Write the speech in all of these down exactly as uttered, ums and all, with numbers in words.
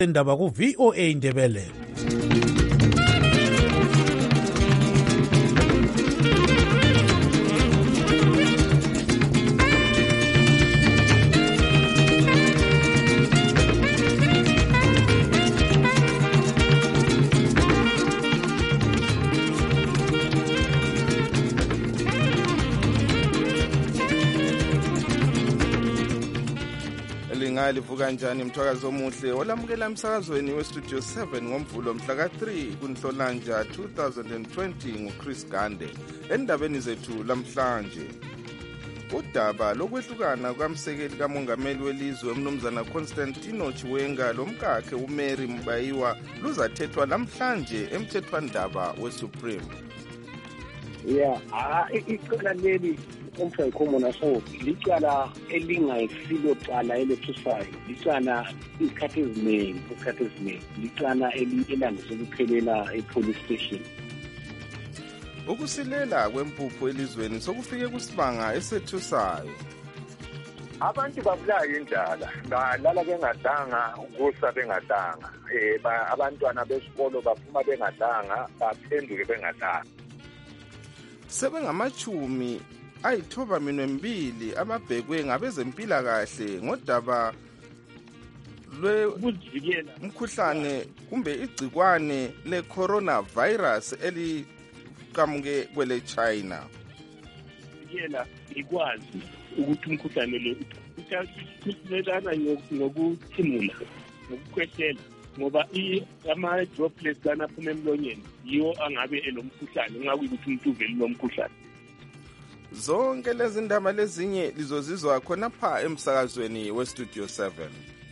indaba ku V O A Indebele. Livuka kanjani mthwakazi omuhle olamukela emsakazweni westudio seven ngomvulo mhla ka three kuNhlolanja two thousand twenty nguChris Gande. Endabeni zethu lamhlanje, udaba lokwehlukana kwamsekeli kamongameli welizwe umnumzana Constantino Chiwenga lomkakhe uMary Mbayiwa luzathethwa lamhlanje emthethwandaba weSupreme. Yeah, ah icala leli umfayikhomo so licala elingayisilo cala elethusayo, licala isikhathi eziningi isikhathi eziningi licala elandise ukuphelela e-police station. Ukusilela kwempuphu elizweni sokufike kusibanga esethusayo. Abantu babulawa indlala, balala bengadanga, kusa bengadanga. Eh abantwana besikolo baphuma bengadanga, baphenduke bengadanga. Sebengamachumi ayithoba minwembili ababhekwe ngabezempilakahle ngodaba lwe mkhuhlane kumbe igcikwane le coronavirus eliqhamuke kwele China. Yena ikwazi ukuthi umkhuhlane lo uthathelana ngokuthimula ngokukhwehlela ngoba ama droplets kana phuma emlonyeni yiwo angabe elomkhuhlane ngabe ukuthi umuntu uveli lomkhuhlane. Zonke lezi ndaba lezinye lizozizwa khona pha emsakazweni westudio seven.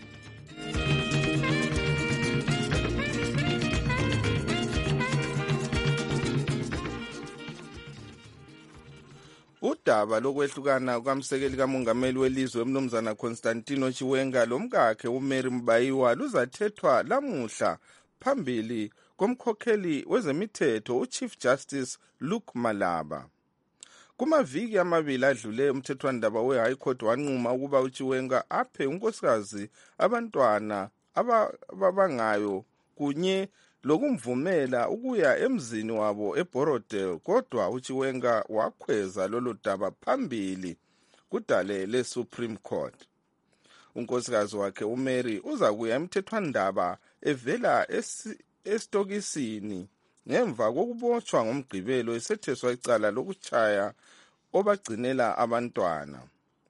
Udaba lokwehlukana kwamsekeli kamongameli welizwe umnumzana Constantino Chiwenga lomkakhe uMary Mbayiwa luzathethwa lamuhla phambili komkhokheli wezemithetho uChief Justice Luke Malaba. Kumaviki amabili adlule umthethwandaba weHigh Court wanquma ukuba uChiwenga aphe unkosikazi abantwana ababangayo kunye lokumvumela ukuya emzini wabo eBorodale, kodwa uChiwenga wakhweza lolu daba phambili kudale leSupreme Court. Unkosikazi wakhe uMary uzakuya emthethwandaba evela estokisini ngemva kokubotshwa ngomgqibelo esetheswa icala lokuchaya obagcinela abantwana.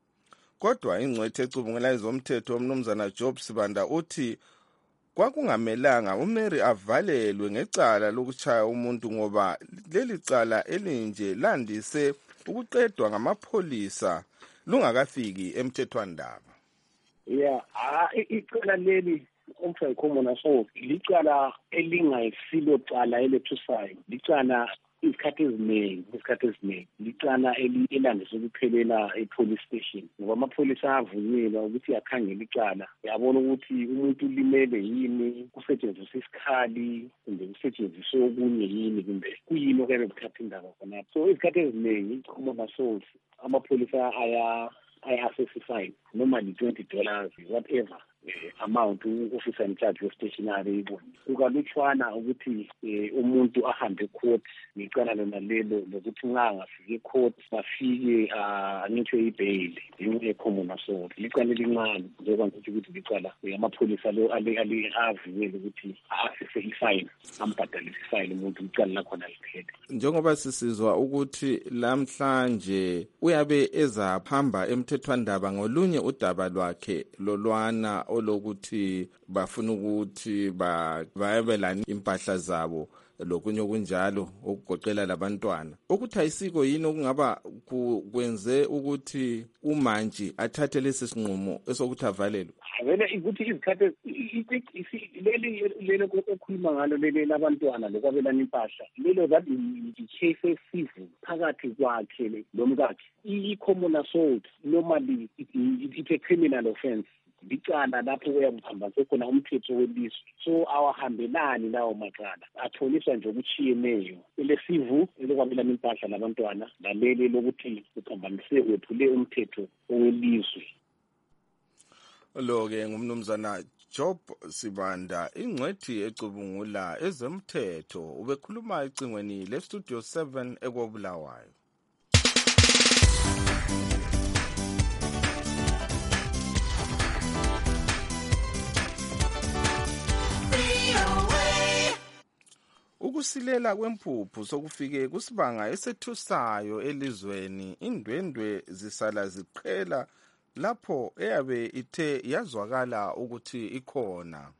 Kodwa ingcwethe ecubungela izomthetho umnumzana Job Sibanda uthi kwakungamelanga uMary avalelwe ngecala lokuchaya umuntu ngoba leli cala elinje landise ukuqedwa ngamapholisa lungakafiki emthethwandaba. Yeah, ah icala leli umfayikhomo naso licala elingayisilo cala elethusayo, licala isikhathi eziningi isikhathi eziningi licala elandise ukuphelela e-police station ngoba amapholisa avunyelwa ukuthi akhangele icala, yabona ukuthi umuntu ulimele yini, kusetshenziswa isikhali kumbe kusetshenziswa okunye yini kumbe kuyini okube kuthatha indaba khona. So isikhathi eziningi iqhumo naso amapholisa aya aya-assessify normally twenty dollars whatever uh, amount u-officer in charge we-stationary ibona. Kukalutshwana ukuthi uh, umuntu ahambe court ngicala lona lelo lokuthi nxa ngafike court bafike anithwe ibhayili ingekhomo naso licala elincane njengoba ngithi ukuthi licala amapholisa lo avunyelwe ukuthi asise ifine ambhadalise ifine umuntu icala lakhona liphele. Njengoba sisizwa ukuthi lamhlanje uyabe ezaphamba emthethwandaba ngolunye udaba lwakhe lolwana olokuthi bafuna ukuthi bayabelane impahla zabo lokunye kunjalo okugoqela labantwana, ukuthi ayisiko yini okungaba kwenze ukuthi uManji athathe lesi sinqumo esokuthi avalelwe. Vele ukuthi izikhathi leli lelo okukhuluma ngalo leli labantwana lokwabelana impahla lelo that i-case esivile phakathi kwakhe lomkakhe i-common assault normally it's a criminal offense. Licala lapho uyakuhamba khona umthetho welizwe, so awahambelani lawo macala atholiswa nje okuchiyeneyo elesivu elokwabelana impahla labantwana laleli lokuthi uphambanise wephule umthetho welizwe. Lo ke ngumnumzana Job Sibanda ingcwethi ecubungula ezemthetho ubekhuluma ecingweni lestudio seven ekobulawayo. Ukusilela kwempuphu sokufike kusibanga esethusayo elizweni, indwendwe zisala ziqhela lapho eyabe ithe yazwakala ukuthi ikhona.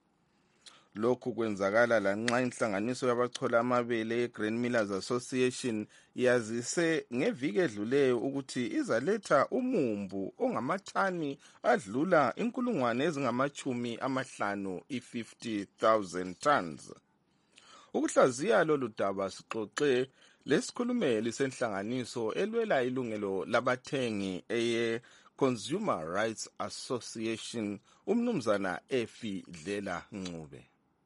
Lokhu kwenzakala lanxa inhlanganiso yabachola amabele ye-Grain Millers Association yazise ngeviki edluleyo ukuthi izaletha umumbu ongamathani adlula inkulungwane ezingamachumi amahlanu i-fifty thousand tons. Ukuhlaziya lolu daba sixoxe lesikhulumeli senhlanganiso elwela ilungelo labathengi eye Consumer Rights Association umnumzana Efi Dlela Ncube.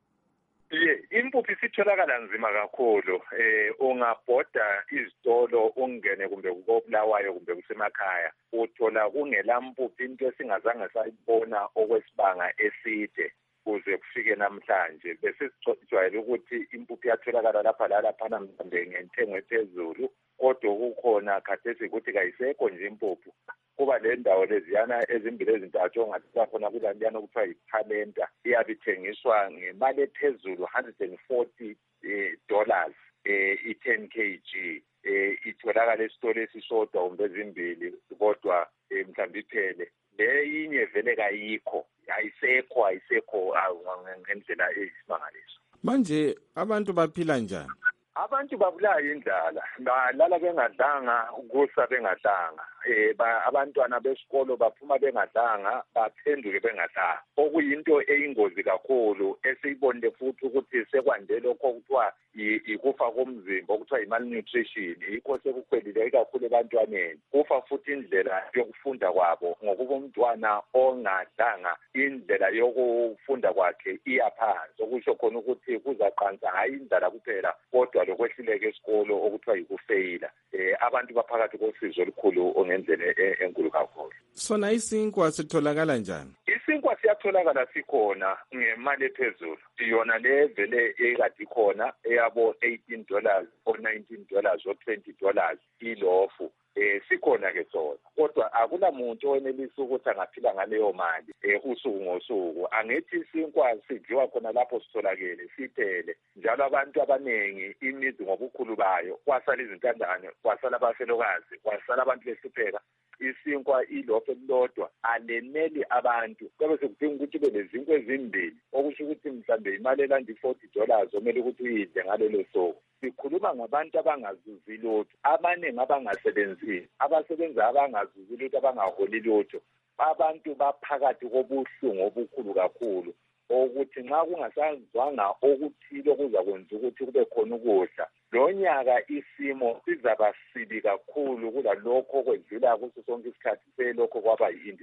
Impuphu isitholakala nzima kakhulu, eh ungabhoda izitolo ungene kumbe kubulawayo kumbe kusemakhaya uthola kungela mpuphu, into esingazange sayibona okwesibanga eside kuze kufike namhlanje. Bese sijwayele ukuthi impuphu yatholakala lapha lalaphana mhlambe ngentengo ephezulu, kodwa kukhona khathesi ukuthi kayisekho nje impuphu. Kuba le ndawo leziyana ezimbili ezintathu ongathola khona kulaliyana okuthiwa yiphalenta, iyabe ithengiswa ngemali ephezulu one hundred forty dollars i-ten kilograms. eh itholakala esitolo esisodwa kumbe ezimbili, kodwa mhlawumbe iphele. Le inye vele kayikho, ayisekho ayisekho ngendlela eyisimangaliso. Manje abantu baphila njani? Abantu babulawa indlala, balala bengadlanga, kusa bengadlanga. Eh abantwana besikolo baphuma bengadlanga, baphenduke bengadlanga. Okuyinto eyingozi kakhulu esiyibonile futhi ukuthi sekwande lokho okuthiwa ikufa komzimba, okuthiwa i-malnutrition. Yikho sekukhwelile kakhulu ebantwaneni. Kufa futhi indlela yokufunda kwabo, ngokuba umntwana ongadlanga indlela yokufunda kwakhe iyaphansi. Okusho khona ukuthi kuzaqansa hayi indlala kuphela, kodwa lokwehluleka esikolo okuthiwa yikufeyila. Eh abantu baphakathi kosizo olukhulu ongendlela enkulu kakhulu. Sona isinkwa sitholakala njani? Isinkwa siyatholakala sikhona ngemali ephezulu. Yona le vele ekade ikhona eyabo eighteen dollars or nineteen dollars or twenty dollars ilofu. Eh sikhona ke sona, kodwa akulamuntu owenelisa ukuthi angaphila ngaleyo mali eh usuku ngosuku. Angithi isinkwa sidliwa khona lapho sitholakele sithele, njalo abantu abanengi imizi ngobukhulu bayo, kwasala izintandane, kwasala abafelokazi, kwasala abantu behlupheka. Isinkwa ilopho elilodwa aleneli abantu, kube sekudinga ukuthi ube lezinkwa ezimbili, okusho ukuthi mhlambe imali elanda forty dollars omele ukuthi uyidle ngalelo suku. Sikhuluma ngabantu abangazuzi lutho, abaningi abangasebenzi, abasebenza abangazuzi lutho, abangaholi lutho. Abantu baphakathi kobuhlungu obukhulu kakhulu, ukuthi nxa kungasazwanga okuthile okuzakwenza ukuthi kube khona ukudla, lo nyaka isimo sizaba sibi kakhulu kulalokho okwedlula kuso sonke isikhathi selokho kwaba yindi.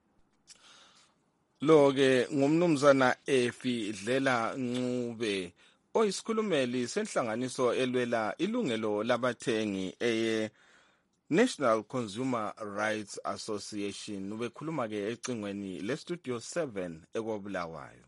Lo-ke ngumnumzana Efi Dlela Ncube oyisikhulumeli senhlanganiso elwela ilungelo labathengi eye National Consumer Rights Association. Ubekhuluma ke ecingweni le Studio seven ekobulawayo.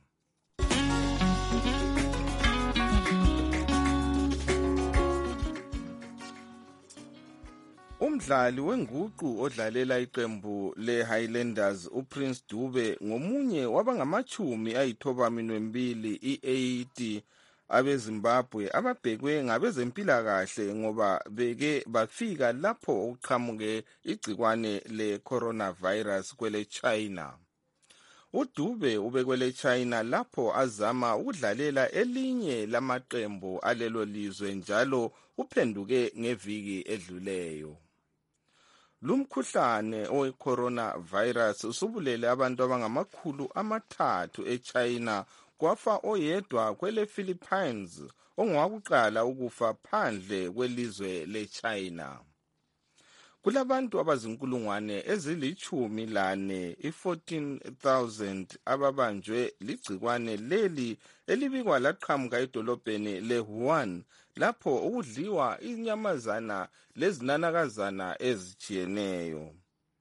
Umdlali wenguqu odlalela iqembu le-Highlanders uPrince Dube ngomunye wabangamachumi ayithobaminwembili i-eighty abeZimbabwe ababhekwe ngabezempilakahle ngoba beke bafika lapho uqhamuke igcikwane le-coronavirus kwele China. UDube ubekwele China lapho azama ukudlalela elinye lamaqembu alelo lizwe, njalo uphenduke ngeviki edluleyo. Lumkhuhlane owe-coronavirus usubulele abantu abangamakhulu amathathu eChina, kwafa oyedwa kwele Philippines ongowakuqala ukufa phandle kwelizwe leChina. Kulabantu abazinkulungwane ezilichumi lane i-fourteen thousand ababanjwe ligcikwane leli elibikwa laqhamuka edolobheni le-Wuhan, lapho ukudliwa inyamazana lezinanakazana ezijiyeneyo.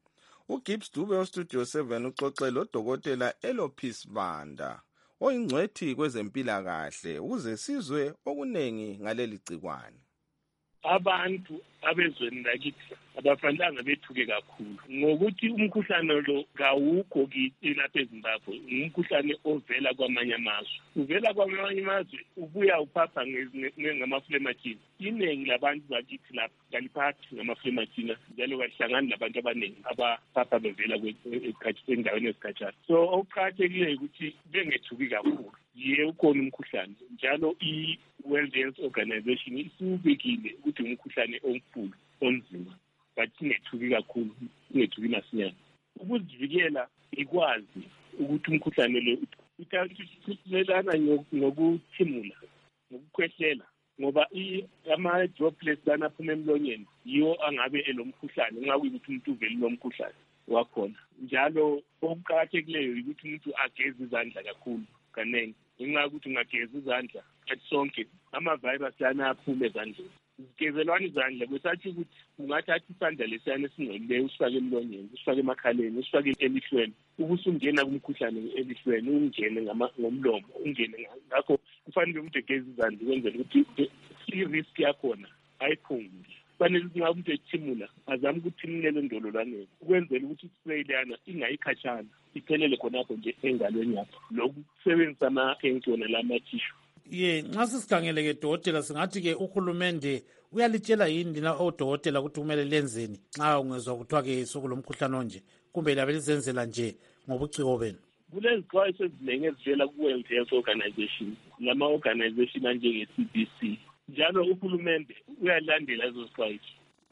uGibbs Dube oStudio seven uxoxe loDokotela Elophis Banda oyingcwethi kwezempilakahle ukuze sizwe okunengi ngaleli gcikwane. Abantu abezweni lakithi abafanelanga bethuke kakhulu ngokuthi umkhuhlane lo kawukho kithi lapha eZimbabwe, umkhuhlane ovela kwamanye amazwe. Uvela kwamanye amazwe ubuya uphapha ngamaflemathina. Iningi labantu bakithi lapha kaliphathi ngamaflemathina njalo kahlangani labantu abaningi abaphapha bevela endaweni ezikhatshana. So okuqakathekileyo ukuthi bengethuki kakhulu. Ye ukhona umkhuhlane njalo i-World Health Organization isubekile ukuthi umkhuhlane omkhulu onzima but singethuki kakhulu, singethuki masinyane. Ukuzivikela ikwazi ukuthi umkhuhlane lo uthathelana ngokuthimula, ngokukhwehlela ngoba ama-droplets lana aphuma emlonyeni yiwo angabe elomkhuhlane nxa kuyikuthi umuntu uvele lomkhuhlane wakhona. Njalo okuqakathekileyo ukuthi umuntu ageze izandla kakhulu kanengi. Ngenxa yokuthi ungageza izandla kathi sonke ama-virus lana aphuma ezandleni. Zigezelwana izandla kwesathi ukuthi ungathatha isandla lesiyana esingcolileyo usifake emlonyeni, usifake emakhaleni, usifake elihlweni, ubusungena kumkhuhlane elihlweni, ungene ngomlomo, ungene ngakho kufanele umuntu egeze izandla ukwenzela ukuthi i-risk yakhona ayiphungule. Kufanele ukuthi nxa umuntu ethimula azame ukuthimulela endololwaneni ukwenzela ukuthi ispray leyana ingayikhatshana iphelele khonapho nje engalweni yapho. Lokhu kusebenzisa ama-hanky wona la mathishu. Ye, nxa sisikhangele-ke dokotela singathi ke uhulumende uyalitshela yini lina odokotela ukuthi kumele lenzeni nxa ungezwa kuthiwa-ke sokulomkhuhlane onje kumbe labe lizenzela nje ngobuciko benu? Kulezixwayiso eziningi ezivela ku-World Health Organization lama-organization anjenge-C D C. Njalo uhulumende uyalandela lezo zixwayiso.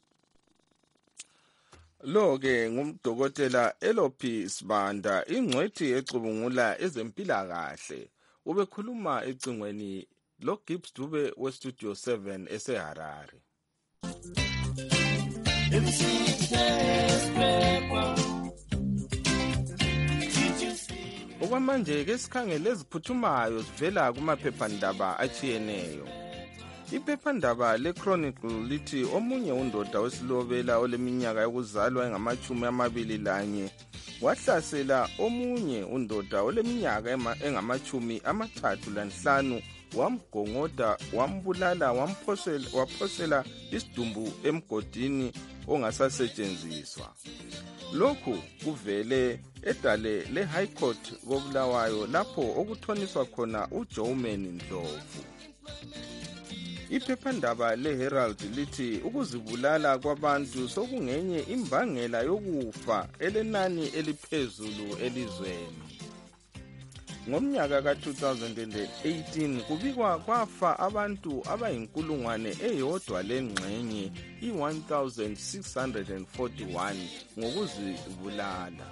Lo-ke ngumdokotela Elophis Banda, ingcwethi ecubungula ezempilakahle. Ubekhuluma ecingweni loGibbs Dube weStudio seven eseHarare. Okwamanje ke sikhangele eziphuthumayo zivela kumaphephandaba atshiyeneyo. Iphephandaba leChronicle lithi omunye undoda wesilobela oleminyaka yokuzalwa engamachumi amabili lanye wahlasela omunye undoda oleminyaka engamachumi amathathu lanhlanu, wamgongoda, wambulala, wamphosela waphosela isidumbu emgodini ongasasetshenziswa. Lokhu kuvele edale le-High Court koBulawayo lapho okuthoniswa khona uJoeman Ndlovu. Iphephandaba leHerald lithi ukuzibulala kwabantu sokungenye imbangela yokufa elenani eliphezulu elizweni. Ngomnyaka ka-two thousand eighteen kubikwa kwafa abantu abayinkulungwane eyodwa lengxenye i-one thousand six hundred forty-one ngokuzibulala.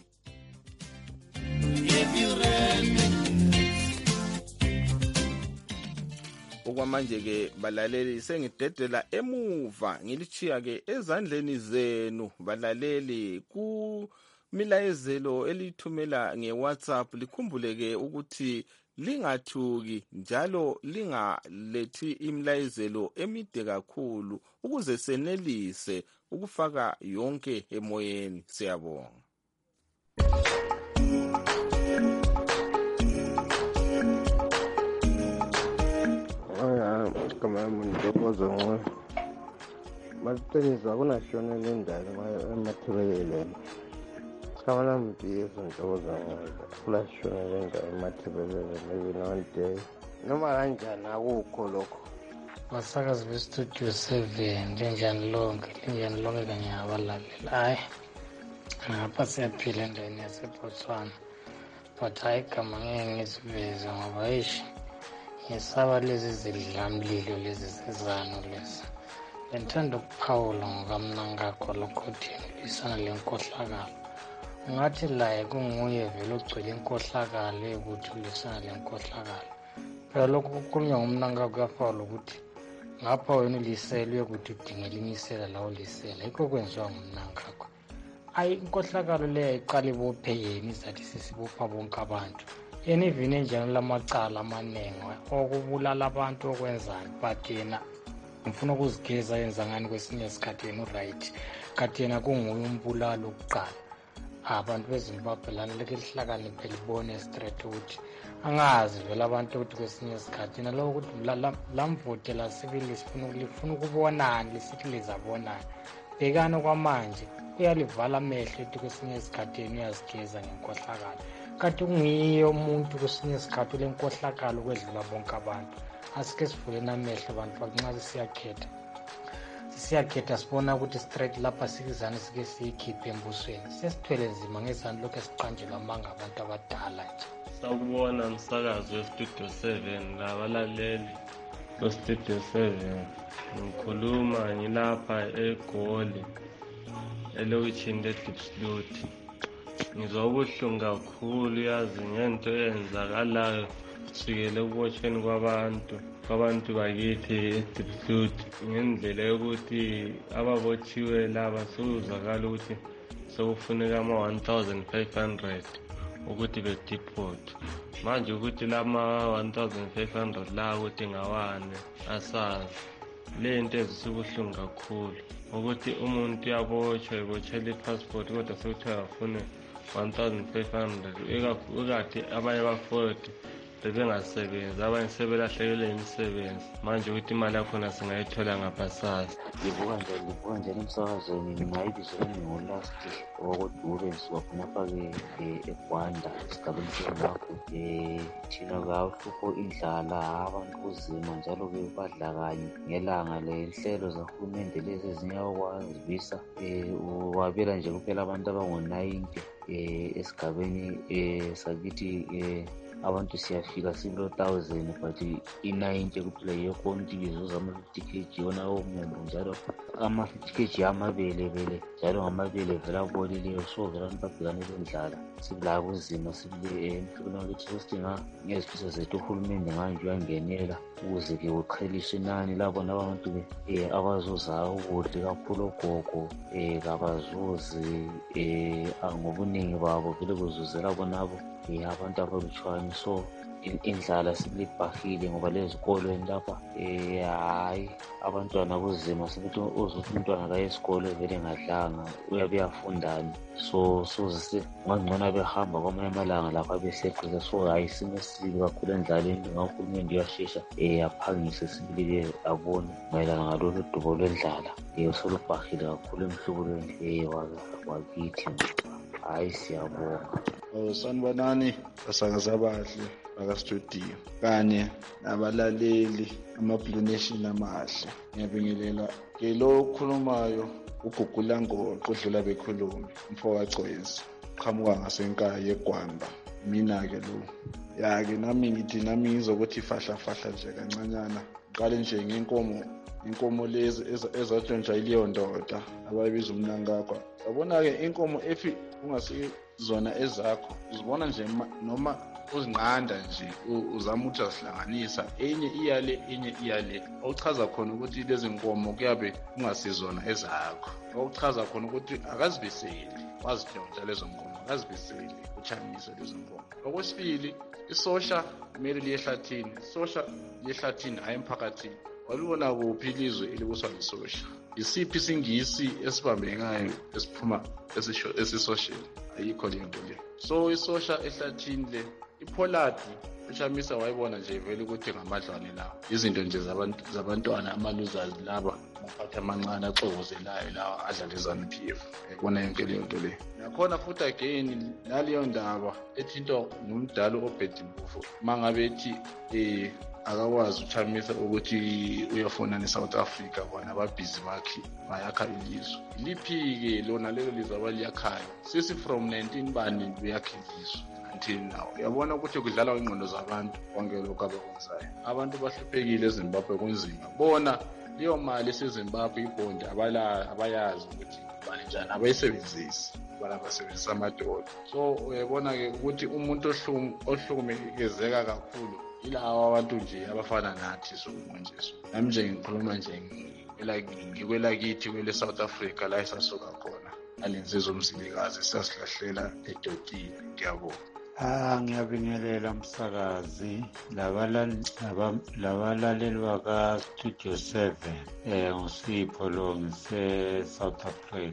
Okwamanje ke balaleli sengidedela emuva ngilichiya ke ezandleni zenu balaleli ku milayezelo elithumela ngeWhatsApp. Likhumbuleke ukuthi lingathuki njalo lingalethi imilayezelo emide kakhulu ukuze senelise ukufaka yonke emoyeni. Siyabonga. Kama mndokozo ngwe mateniza kuna shona lendalo emathebelele kama na mbizo ndokozo ngwe kula shona lendalo emathebelele maybe one day noma kanjani akukho lokho. Basakazi beStudio seven linjani lonke linjani lonke kanye abalalela. Hayi ngapha siyaphila endaweni yaseBotswana but hayi kama ngeke ngiziveze ngoba yishi ngesaba lezi zidlamlilo lezi zezano lezi. Bengithanda ukuphawula ngokamnangakho lokuthi lisana lenkohlakalo. Ungathi laye kunguye vele ogcwele inkohlakalo yokuthi ulisana lenkohlakalo. Phela lokhu kukhulunywa ngomnangakho kuyafawula ukuthi ngapha wena uliselwe ukuthi udingela imisela la ulisela. Yikho kwenziwa ngomnangakho. Ayi inkohlakalo leyo iqala ibophe yena izathi sisibopha bonke abantu. Yena ivine njalo lamacala amanengi okubulala abantu okwenzani but yena ngifuna ukuzigeza yenza ngani kwesinye isikhathi yena uright. Kanti yena kunguye umbulalo okuqala. abantu bezimbabwe lana leke lihlakaniphe libone straight ukuthi angazi vele abantu ukuthi kwesinye isikhathi naloko ukuthi lamvote la sibili lifuna ukubonani lisithi lizabonani bhekana kwamanje uyalivala amehlo ethi kwesinye isikhathi yena uyazigeza ngenkohlakalo kanti kungiyo umuntu kwesinye isikhathi ule nkohlakalo ukwedlula bonke abantu asike sivuleni amehlo abantu bakunxa siyakhetha siyakhetha sibona ukuthi straight lapha sikizane sike siyikhiphe embusweni sesithwele nzima ngezani lokhu esiqanjelwa amanga abantu abadala nje. Sawubona msakazi westudio seven labalaleli westudio seven ngikhuluma ngilapha eGoli elokishini leDipsloot. Ngizwa ubuhlungu kakhulu yazi ngento eyenzakalayo kusukela ekubotshweni kwabantu kwabantu bakithi eDipsloot ngendlela yokuthi ababotshiwe laba sokuzakala ukuthi sokufuneka ama one thousand five hundred ukuthi bedeport manje ukuthi lama one thousand five hundred la ukuthi ngawane asazi lento ezisubuhlungu kakhulu ukuthi umuntu uyabotshwa ebotshelwe ipassport kodwa sekuthiwa afune one thousand five hundred ekade abanye bafoti bebengasebenzi abanye sebelahlekelwe imisebenzi manje ukuthi imali yakhona singayithola ngaphasazi. Livuka nje livuka nje emsakazweni ngingayibizo ngolast okudube nsuka khonapha-ke eGwanda esigabeni senapho um thina kahlupho indlala abantu kuzima njalo-ke badla kanye ngelanga lenhlelo zahulumende lezi ezinyawazibisa um wabela nje kuphela abantu abango-ninety um esigabeni um sakithi um abantu siyafika silo thousand but i-ninety kuphela yekhona ukuthi izuza ama-fifty kg yona omumo njalo ama-fifty kg amabele vele njalo ngamabele vele abolileyo so vele abantu babhekane lendlala sibula kuzima sibule emhlobeni wakithi sosidinga ngezifiso zethu uhulumende nganje uyangenela ukuze-ke uqheliswe inani labona abantu-ke um abazuzayo ukudla kakhulu ogogo um kabazuzi um ngobuningi babo vele kuzuzela bonabo um abantu abalutshwane so indlala silibhahile ngoba lezikolweni lapha um hhayi abantwana kuzima sebethi uzuthi umntwana kaye esikolwe vele ngadlanga uyabe uyafundani so sozise ngangcono abehamba kwamanye amalanga lapha beseqise so hhayi isimo esibi kakhulu endlaleni ngahulumende uyashesha um aphangise sibili-ke abone mayelana ngalolu dubo lwendlala um solubhahile kakhulu emhlubulweni um wakithi hhayi siyabonga. Oh, sanibonani basakazi abahle bakastudio kanye nabalaleli ama-Blue Nation amahle. Ngiyabingelela ke lo okhulumayo ugugula ngoqo odlula bekhulumi umfowacwezi qhamuka ngasenkaya yeGwamba. Mina-ke lo ya-ke nami ngithi nami ngizokuthi ifahlafahla nje kancanyana qale nje ngenkomo inkomo lezi ezatshontsha ileyo ndoda abayibiza umnankakwa. Yabona-ke inkomo efi ungasizona ezakho uzibona nje noma uzinqanda nje uzama ukuthi azihlanganisa enye iyale enye iyale okuchaza khona ukuthi lezi nkomo kuyabe kungasizona ezakho okuchaza khona ukuthi akazibiseli wazidonsa lezo nkomo akazibiseli uchamise lezo nkomo. Okwesibili isosha kumele liyehlathini isosha liyehlathini hayi emphakathini. Walibona kuphi ilizwe elibuswa lisosha? Isiphi isingisi esibambekayo esiphuma esisosheni? Ayikho le nto le. So isosha ehlathini le ipholadi uShamisa wayibona nje vele ukuthi ngamadlwane lawo izinto nje zabantu zabantwana amaluzazi laba ngaphatha amancane axokozelayo lawa adlala ezanu P F. Ekubona yonke leyo nto le nakhona futhi again naleyo ndaba ethinto nomdala uBetty Mbufu mangabe ethi eh akakwazi uChamisa ukuthi uyafuna neSouth Africa bona ababhizi bakhe bayakha ilizwe liphi-ke lona lelo lizwe abaliyakhayo sisi from nineteen bani beyakha ilizwe until now. Uyabona ukuthi kudlala ingqondo zabantu konke lokho abakwenzayo. Abantu bahluphekile eZimbabwe kunzima bona leyo mali eseZimbabwe ibhondi abala abayazi ukuthi banjani abayisebenzisi bala basebenzisa amadola. So uyabona-ke ukuthi umuntu ohlukumekezeka kakhulu ilawa abantu nje abafana nathi sokunje so nami nje ngikhuluma nje ngikwelakithi kwele South Africa la esasuka khona alensizwa umzilikazi sasihlahlela edotini. Ngiyabonga. Ah, ngiyabingelela msakazi labalali labalaleli baka Studio seven eh uSipho lo ngise South Africa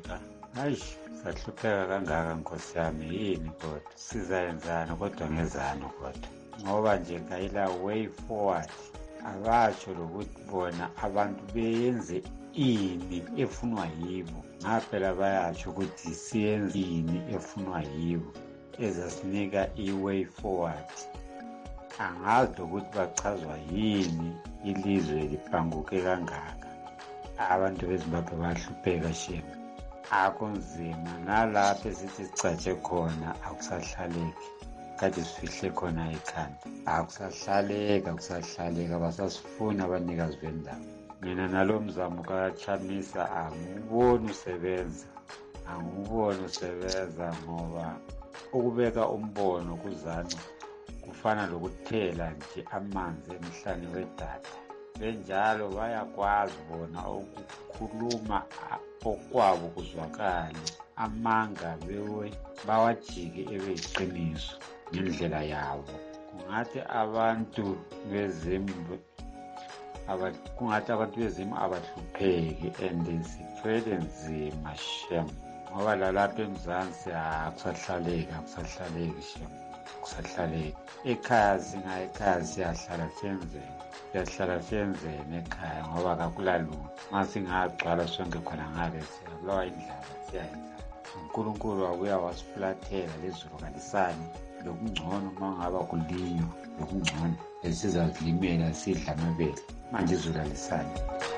hayi sahlupheka kangaka nkosi yami yini kodwa sizayenzani kodwa ngezani kodwa ngoba nje ngayila way forward abatsho lokuthi bona abantu beyenze ini efunwa yibo ngaphela bayatsho ukuthi siyenze ini efunwa yibo ezasinika i-way forward angazi lokuthi bachazwa yini ilizwe lipanguke kangaka abantu bezimbabwe bahlupheka shema akunzima nalapho esithi sicatshe khona akusahlaleki kade sifihle khona ekhanda akusahlaleka akusahlaleka basasifuna abanikazi bendawo mina nalo mzamo kaChamisa anguboni usebenza anguboni usebenza ngoba ukubeka umbono kuzanca kufana lokuthela nje amanzi emhlane wedatha benjalo bayakwazi bona ukukhuluma okwabo kuzwakale amanga bewe bawajike ebeyiqiniso ngendlela yabo kungathi abantu bezimbu kungathi abantu bezimo abahlupheki and sithwele nzima shem ngoba lalapha emzansi akusahlaleki akusahlaleki shem akusahlaleki ekhaya singa ekhaya siyahlala siyenzeni siyahlala siyenzeni ekhaya ngoba kakulalutho uma singagcwala sonke khona ngale siyabulawa indlala siyayenza uNkulunkulu wabuya wasifulathela lezulu kalisani lokungcono uma ngaba kulinywa lokungcono esizazilimela sidla amabele manje izulu alisani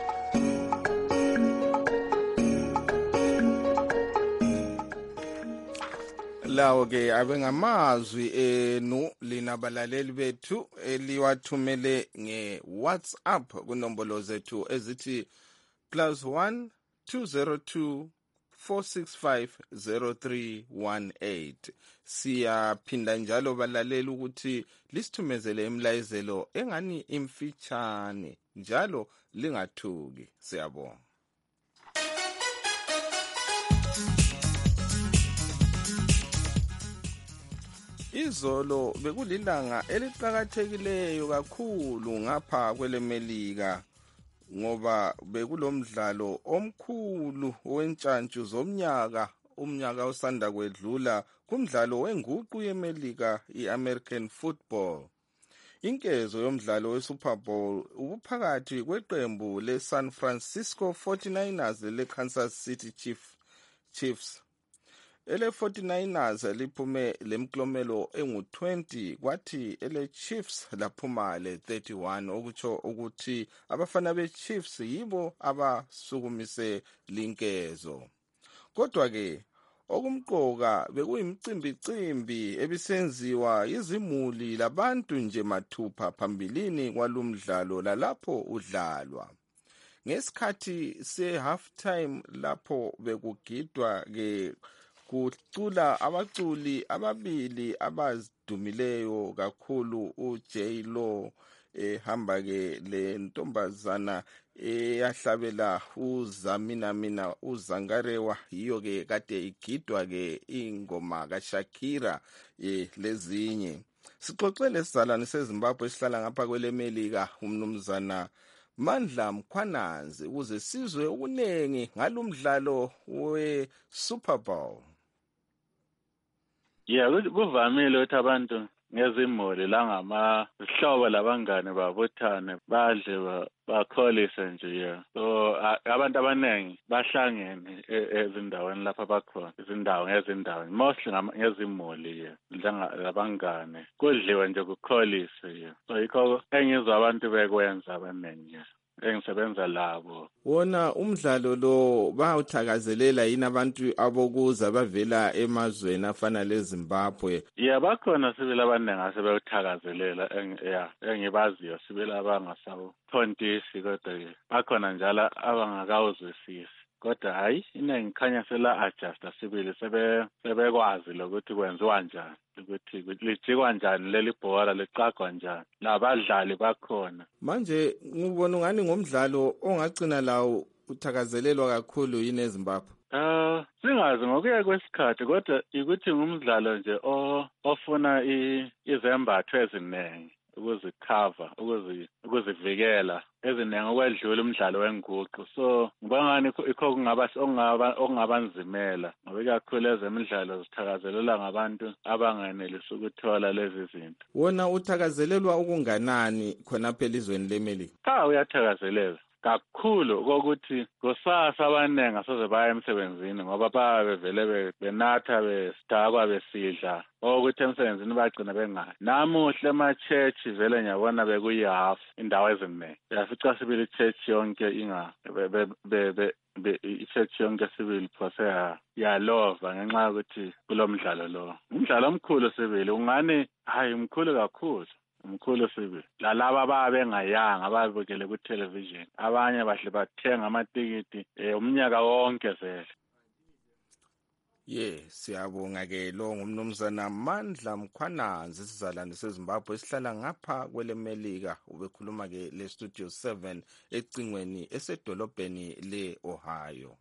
lawo ke abengamazwi enu lina balaleli bethu eliwathumele nge-WhatsApp kunombolo zethu ezithi plus one two zero two four six five zero three one eight. Siyaphinda njalo balaleli ukuthi lisithumezele imlayezelo engani imfitshane njalo lingathuki. Siyabonga. Izolo bekulilanga eliqhakathekileyo kakhulu ngapha kwelemelika ngoba bekulomdlalo omkhulu wentshantshu zomnyaka umnyaka osanda kwedlula kumdlalo wenguqu yemelika iAmerican football. Inkezo yomdlalo weSuper Bowl ubuphakathi kweqembu leSan Francisco forty-niners leKansas City Chiefs Chiefs ele forty-niners liphume lemklomelo engu twenty kwathi ele Chiefs laphuma le thirty-one okutsho ukuthi abafana beChiefs yibo abasukumise linkezo. Kodwa ke okumqoka bekuyimcimbicimbi ebisenziwa izimuli labantu nje mathupha phambilini kwalumdlalo lalapho udlalwa. Ngesikhathi se half time lapho bekugidwa ke kucula abaculi ababili abazidumileyo kakhulu uJ Lo ehamba ke le ntombazana eyahlabela uZamina mina uZangarewa yiyo ke kade igidwa ke ingoma kaShakira lezinye. Sixoxele sizalwane seZimbabwe esihlala ngapha kwelemelika umnumzana Mandla Mkhwanazi ukuze sizwe ukunengi ngalumdlalo weSuper Bowl. Yeah, kuvamile ukuthi abantu ngezimuli la ngama sihlobo labangane babuthane badle bakholise nje yeah. So abantu abanengi bahlangene ezindaweni lapha bakhona izindawo ngezindawo mostly ngezimuli yeah. Labangane kudliwe nje kukholise yeah. So yikho engizwa abantu bekwenza abanengi yeah. Engisebenza labo. Wona umdlalo lo bawuthakazelela yini abantu abokuza bavela emazweni afana leZimbabwe? Yeah, bakhona sibili abanengi asebewuthakazelela yeah, engibaziyo sibili abangasawuthondisi kodwa bakhona njalo abangakawuzwisisi. Kodwa hayi inengi khanya sela adjusta sibili sebe sebekwazi lokuthi kwenziwa njani ukuthi lijikwa njani leli bhola liqagwa njani labadlali bakhona. Manje ngibona ngani ngomdlalo ongagcina lawo uthakazelelwa kakhulu yini eZimbabwe? Uh singazi ngokuya kwesikhathi kodwa ukuthi ngumdlalo nje ofuna izembatho eziningi ukuzikhava ukuzivikela eziningi okwedlula umdlalo wenguqu. So ngibona ngani ikho kungaba okungabanzimela ngoba ikakhulu ezemidlalo zithakazelelwa ngabantu abangenelisi ukuthola lezi zinto. Wona uthakazelelwa ukunganani khona phela izweni leMelika? Cha, uyathakazelela kakhulu kokuthi kusasa abaningi asoze baya emsebenzini ngoba babevele benatha besidakwa besidla ukuthi emsebenzini bagcina bengayi. Namuhle ama-church vele ngiyabona bekuyi-half indawo eziningi. Uyafica sibili i-church yonke inga i-church yonke sibili phose yalova ngenxa yokuthi kulo mdlalo lo. Umdlalo omkhulu sibili ungani hayi mkhulu kakhulu. Mkhulu sibili lalaba babengayanga ababukele ku television abanye bahle bathenga amatikiti umnyaka wonke vele. Ye siyabonga ke lo ngumnumzana Mandla Mkhwananzi sizalwane seZimbabwe esihlala ngapha kwele Melika ubekhuluma ke le Studio seven ecingweni esedolobheni le Ohio.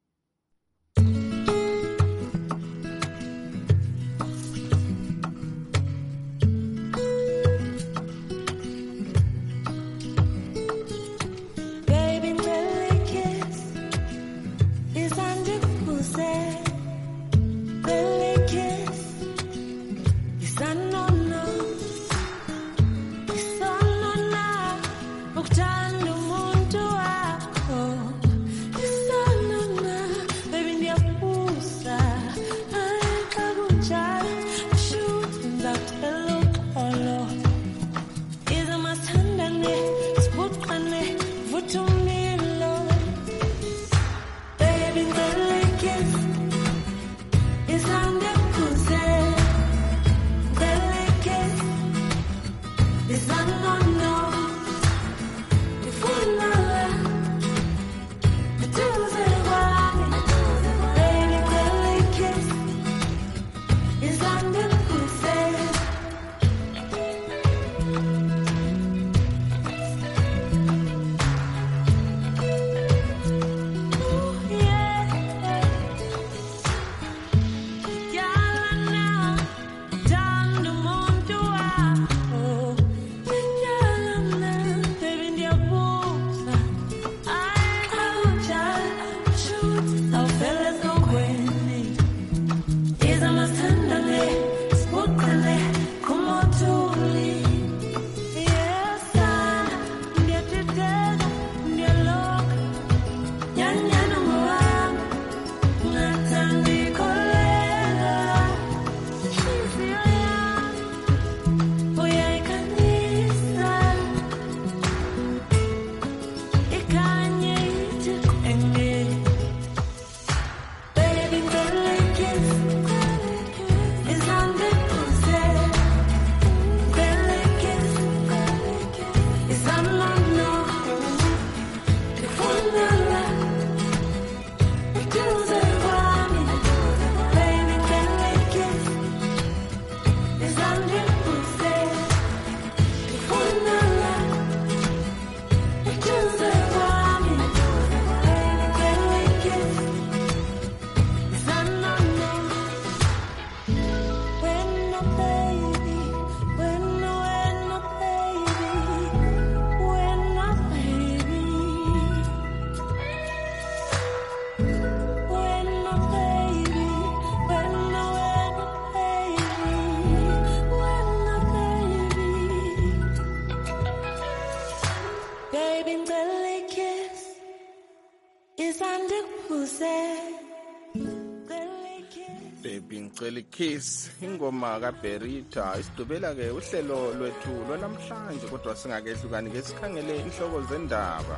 Baby ngicela kiss ingoma kaBerita isidubela ke uhlelo lwethu lwanamhlanje kodwa singakehlukani ke sikhangele inhloko zendaba.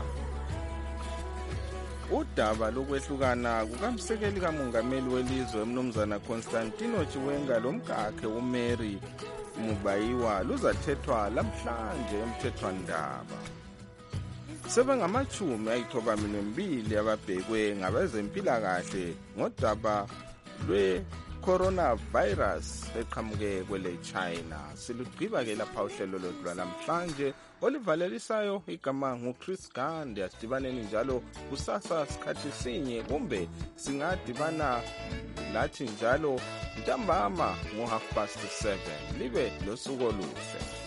Udaba lokwehlukana kukamsekeli kamongameli welizwe umnumzana Constantino Chiwenga lomkakhe uMary Mubayiwa luzathethwa lamhlanje emthethwandaba. Sebengamachumi ayithoba mbili ababhekwe ngabezempilakahle ngodaba lwe coronavirus eqhamuke kwele China. Silugqiba ke lapha uhlelo lodwa namhlanje olivalelisayo igama nguChris Gande. Asidibaneni njalo kusasa sikhathi sinye kumbe singadibana lathi njalo ntambama ngo half past seven. Libe losuku oluhle.